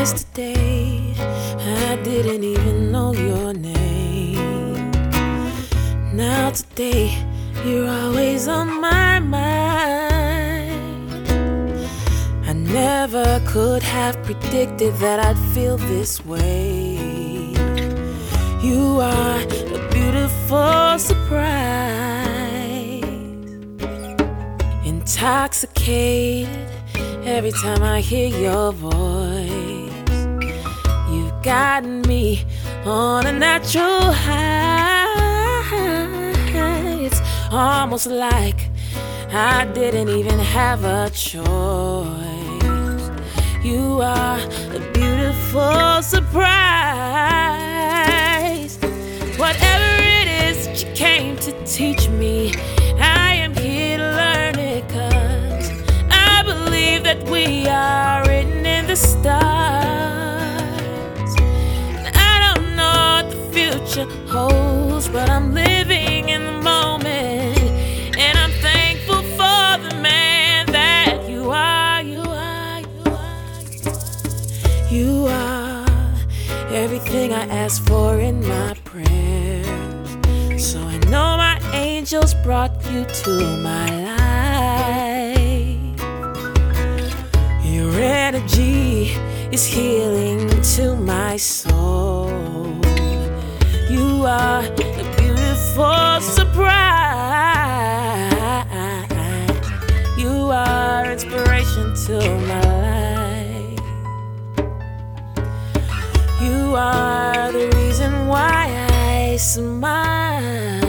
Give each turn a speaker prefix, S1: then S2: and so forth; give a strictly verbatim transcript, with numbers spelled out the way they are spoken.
S1: Yesterday, I didn't even know your name. Now today, you're always on my mind. I never could have predicted that I'd feel this way. You are a beautiful surprise. Intoxicated every time I hear your voice. You've gotten me on a natural high. It's almost like I didn't even have a choice. You are a beautiful surprise. Whatever it is that you came to teach me, I am here to learn it, 'cause I believe that we are written in the stars. And I don't know what the future holds, but I'm living in the moment, and I'm thankful for the man that you are. You are, you are, you are everything I ask for in my prayers. So I know my angels brought you to my life. Your energy is healing to my soul. You are a beautiful surprise. You are inspiration to my life. You are the reason why I smile.